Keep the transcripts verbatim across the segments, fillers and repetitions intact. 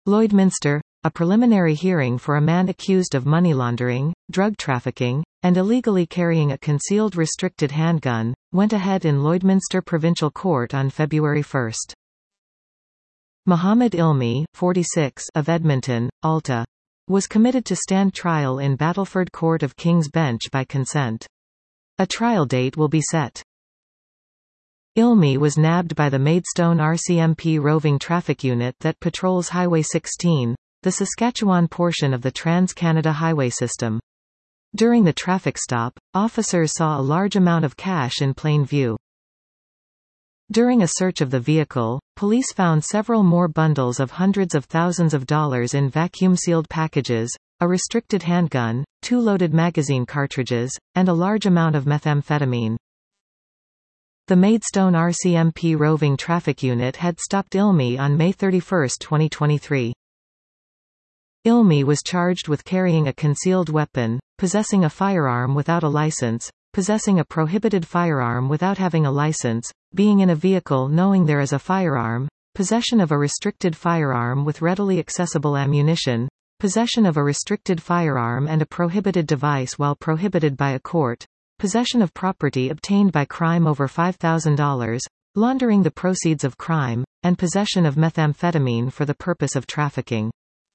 Lloydminster, a preliminary hearing for a man accused of money laundering, drug trafficking, and illegally carrying a concealed restricted handgun, went ahead in Lloydminster Provincial Court on February first. Muhammad Ilmi, forty-six, of Edmonton, Alta, was committed to stand trial in Battleford Court of King's Bench by consent. A trial date will be set. Ilmi was nabbed by the Maidstone R C M P roving traffic unit that patrols Highway sixteen, the Saskatchewan portion of the Trans-Canada Highway system. During the traffic stop, officers saw a large amount of cash in plain view. During a search of the vehicle, police found several more bundles of hundreds of thousands of dollars in vacuum-sealed packages, a restricted handgun, two loaded magazine cartridges, and a large amount of methamphetamine. The Maidstone R C M P roving traffic unit had stopped Ilmi on May thirty-first, twenty twenty-three. Ilmi was charged with carrying a concealed weapon, possessing a firearm without a license, possessing a prohibited firearm without having a license, being in a vehicle knowing there is a firearm, possession of a restricted firearm with readily accessible ammunition, possession of a restricted firearm and a prohibited device while prohibited by a court, possession of property obtained by crime over five thousand dollars, laundering the proceeds of crime, and possession of methamphetamine for the purpose of trafficking.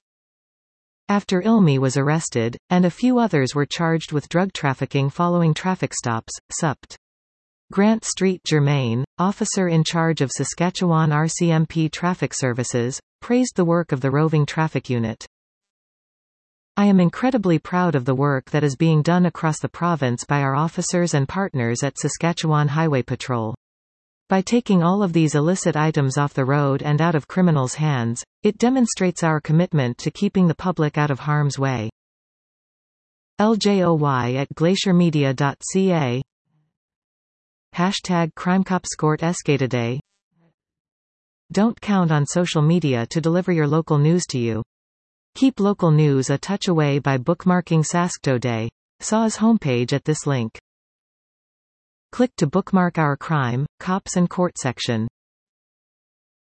After Ilmi was arrested, and a few others were charged with drug trafficking following traffic stops, Supt. Grant Street Germain, officer in charge of Saskatchewan R C M P Traffic Services, praised the work of the roving traffic unit. "I am incredibly proud of the work that is being done across the province by our officers and partners at Saskatchewan Highway Patrol. By taking all of these illicit items off the road and out of criminals' hands, it demonstrates our commitment to keeping the public out of harm's way." L J O Y at glaciermedia dot c a. Hashtag CrimeCopsCourt Escataday. Don't count on social media to deliver your local news to you. Keep local news a touch away by bookmarking Saskatoday. S A's homepage at this link. Click to bookmark our Crime, Cops and Court section.